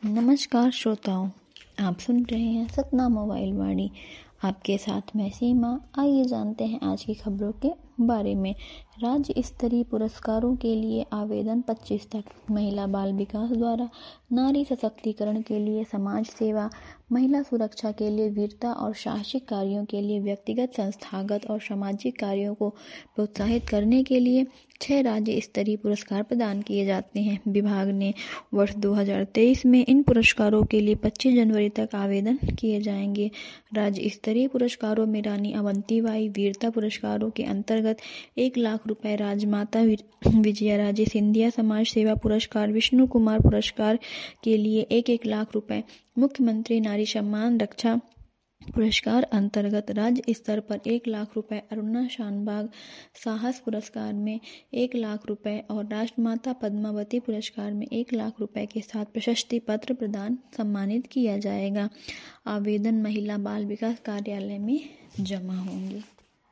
नमस्कार श्रोताओं, आप सुन रहे हैं सतना मोबाइल वाणी। आपके साथ मैं सीमा। आइए जानते हैं आज की खबरों के बारे में। राज्य स्तरीय पुरस्कारों के लिए आवेदन 25 तक। महिला बाल विकास द्वारा नारी सशक्तिकरण के लिए समाज सेवा, महिला सुरक्षा के लिए वीरता और साहसिक कार्यों के लिए व्यक्तिगत, संस्थागत और सामाजिक कार्यों को प्रोत्साहित करने के लिए 6 राज्य स्तरीय पुरस्कार प्रदान किए जाते हैं। विभाग ने वर्ष 2023 में इन पुरस्कारों के लिए 25 जनवरी तक आवेदन किए जाएंगे। राज्य स्तरीय पुरस्कारों में रानी अवंतीबाई वीरता पुरस्कारों के अंतर्गत 1 लाख रुपए, राजमाता विजयाराजे सिंधिया समाज सेवा पुरस्कार, विष्णु कुमार पुरस्कार के लिए 1-1 लाख रुपए, मुख्यमंत्री नारी सम्मान रक्षा पुरस्कार अंतर्गत राज्य स्तर पर 1 लाख रुपए, अरुणा शानबाग साहस पुरस्कार में 1 लाख रुपए और राष्ट्रमाता पद्मावती पुरस्कार में 1 लाख रुपए के साथ प्रशस्ति पत्र प्रदान सम्मानित किया जाएगा। आवेदन महिला बाल विकास कार्यालय में जमा होंगे।